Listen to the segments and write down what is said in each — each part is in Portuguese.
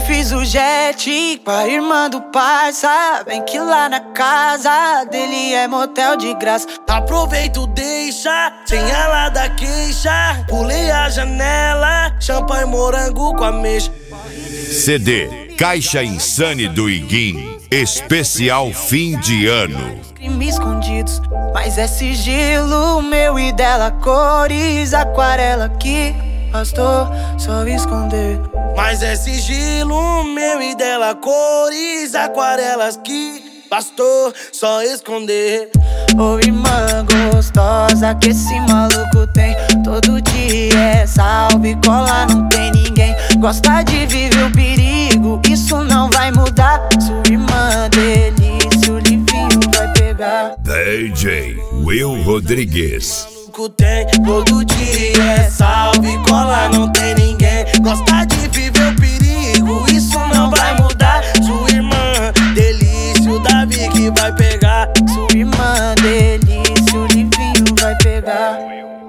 fiz o jet com a irmã do parça. Vem que lá na casa dele é motel de graça. Aproveito, deixa, sem ela dar queixa. Pulei a janela, champanhe morango com ameixa. CD Caixa Insane do Iguim, especial fim de ano. Crimes escondidos, mas é sigilo meu e dela. Cores, aquarela que bastou só esconder. Mas é sigilo meu e dela. Cores, aquarelas que bastou só esconder. Ô irmã gostosa que esse maluco tem. Todo dia é salve, cola, não tem ninguém. Gosta de viver o perigo, isso não vai mudar. Sua irmã delícia, o livinho vai pegar. DJ Will Rodrigues. Tem, todo dia é salve, cola, não tem ninguém. Gosta de viver o perigo, isso não vai mudar. Sua irmã delícia, o Davi que vai pegar. Sua irmã delícia, o livinho vai pegar.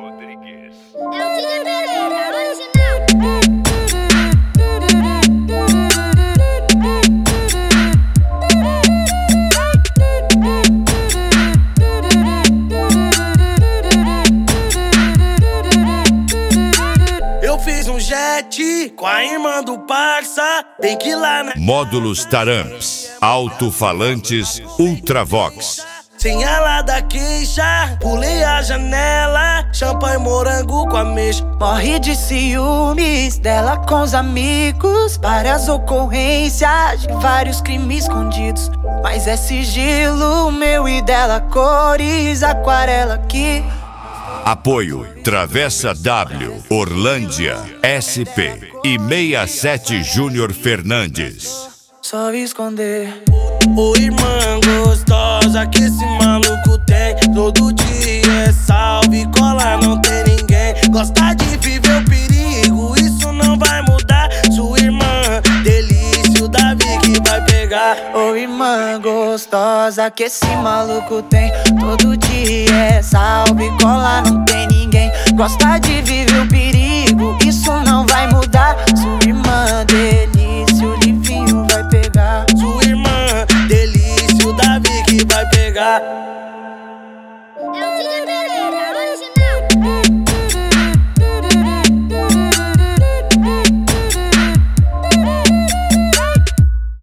Eu fiz um jet com a irmã do parça. Bem que lá na Módulos Taramps, alto-falantes Ultravox. sem ela dar queixa. Pulei a janela, champanhe morango com ameixa. Morre de ciúmes dela com os amigos. Várias ocorrências de vários crimes escondidos. Mas é sigilo meu e dela. Cores, aquarela que Apoio Travessa W, Orlândia, SP e 67 Júnior Fernandes. só esconder. Ô irmã gostosa que esse maluco tem. Todo dia é salve, cola, não tem ninguém. Gosta de viver o perigo, isso não vai mudar. Sua irmã delícia, o Davi que vai pegar. Ô irmã gostosa que esse maluco tem. Todo dia é salve, cola, não tem ninguém. Gosta de viver o perigo, isso não vai mudar. Sua